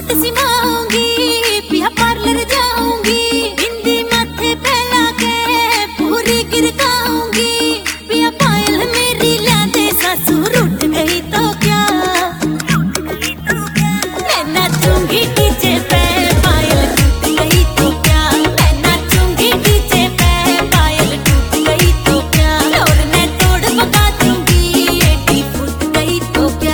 Suit सिमाऊंगी, पिया parlour जाऊंगी, बिंदी माथे पे लाके पूरी गिरकाऊंगी। पिया पायल मेरी ला दे, सासू रूठ गई तो क्या, मैं नाचूंगी डीजे पे, पायल टूट गई तो क्या, मैं नाचूंगी डीजे पे, पायल टूट गई तो क्या, और मैं तोड़ पका दूंगी, एटी फूट गई तो क्या।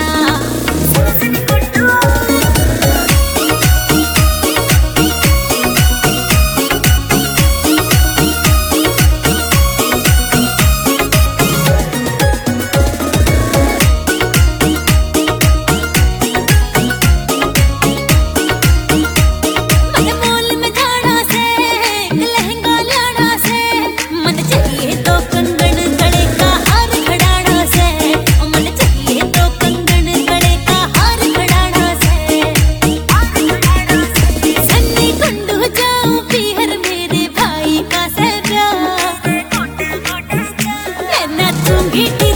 नाचूंगी।